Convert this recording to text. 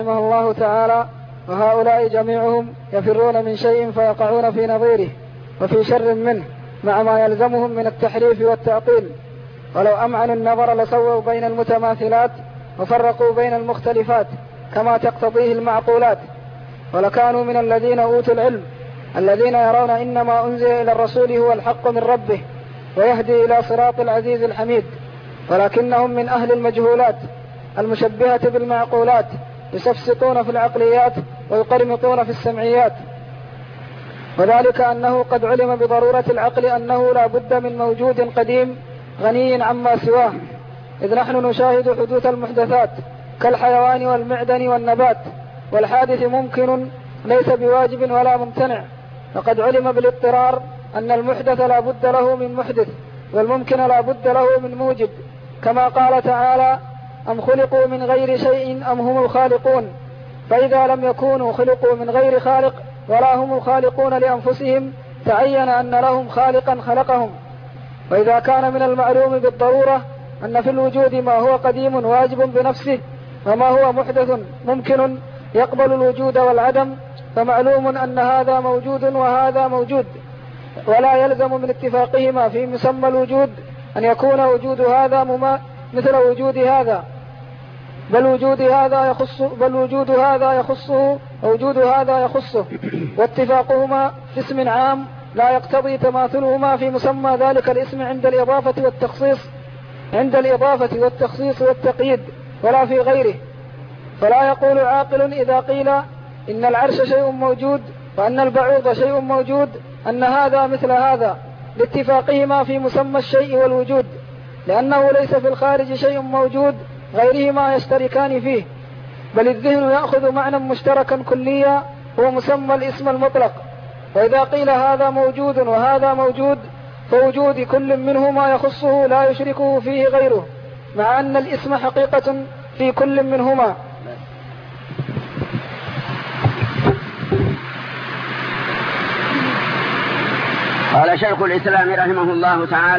رحمه الله تعالى: وهؤلاء جميعهم يفرون من شيء فيقعون في نظيره وفي شر منه مع ما يلزمهم من التحريف والتعطيل، ولو أمعنوا النظر لسووا بين المتماثلات وفرقوا بين المختلفات كما تقتضيه المعقولات، ولكانوا من الذين أوتوا العلم الذين يرون إنما أنزل إلى الرسول هو الحق من ربه ويهدي إلى صراط العزيز الحميد، ولكنهم من أهل المجهولات المشبهة بالمعقولات يسفسطون في العقليات ويقرمطون في السمعيات، وذلك أنه قد علم بضرورة العقل أنه لا بد من موجود قديم غني عما سواه، إذ نحن نشاهد حدوث المحدثات كالحيوان والمعدن والنبات، والحادث ممكن ليس بواجب ولا ممتنع، فقد علم بالاضطرار أن المحدث لا بد له من محدث والممكن لا بد له من موجب، كما قال تعالى: أم خلقوا من غير شيء أم هم الخالقون، فإذا لم يكونوا خلقوا من غير خالق ولا هم الخالقون لأنفسهم تعين أن لهم خالقا خلقهم. وإذا كان من المعلوم بالضرورة أن في الوجود ما هو قديم واجب بنفسه وما هو محدث ممكن يقبل الوجود والعدم، فمعلوم أن هذا موجود وهذا موجود، ولا يلزم من اتفاقهما في مسمى الوجود أن يكون وجود هذا مثل وجود هذا، بل وجود هذا يخصه ووجود هذا يخصه، واتفاقهما في اسم عام لا يقتضي تماثلهما في مسمى ذلك الاسم عند الإضافة والتخصيص والتقييد ولا في غيره. فلا يقول عاقل إذا قيل إن العرش شيء موجود وأن البعوض شيء موجود أن هذا مثل هذا لاتفاقهما في مسمى الشيء والوجود، لأنه ليس في الخارج شيء موجود غيرهما يشتركان فيه، بل الذهن يأخذ معنى مشتركا كليا هو مسمى الاسم المطلق. وإذا قيل هذا موجود وهذا موجود فوجود كل منهما يخصه لا يشركه فيه غيره، مع أن الاسم حقيقة في كل منهما. قال شيخ الإسلام رحمه الله تعالى: